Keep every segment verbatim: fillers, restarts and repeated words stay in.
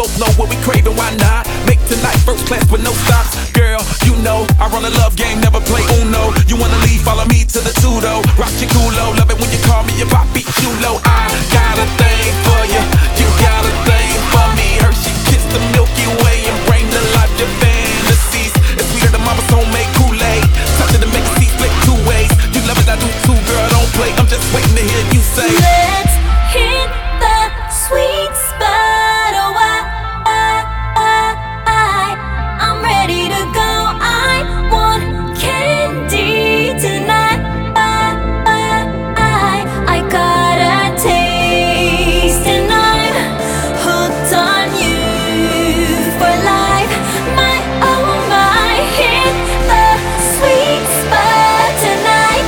both know what we craving, why not? Make tonight first class with no stops. Girl, you know I run a love game, never play Uno. You wanna leave, follow me to the Tudo. Rock your culo, love it when you call me your papi chulo. I got a thing for you, you got a thing for me. Hershey kiss the Milky Way and bring to life your fantasies. It's sweeter than mama's homemade Kool-Aid. Touch it to make it see split two ways. You love it, I do too, girl, don't play. I'm just waiting to hear you say, let's hit the sweet spot. Oh, I, I, I, I'm ready to go. I want candy tonight. I, I, I, I got a taste and I'm hooked on you for life. My, oh my, hit the sweet spot tonight.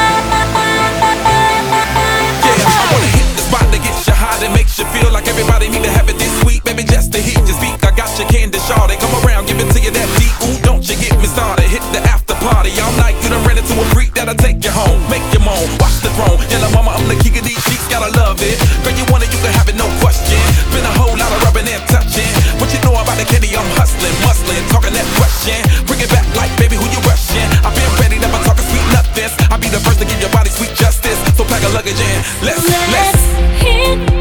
yeah, I wanna hit the spot that gets you high, that makes you feel like everybody need to have it this sweet. Baby, just to hit your speak, I got your candy shawty. Come around, give it to you that deep. Ooh, don't you get me started. Hit the after party all night. You done ran into a freak that'll take you home, make you moan, watch the throne. Yellow mama, I'm the king of these sheets, gotta love it. Girl, you want it, you can have it, no question. Been a whole lot of rubbing and touching. What you know about the candy? I'm hustling, muscling, talking that question. Bring it back like, baby, who you rushing? I've been ready, never talking sweet nothings. I'll be the first to give your body sweet justice. So pack a luggage in, let's, let's Let's hit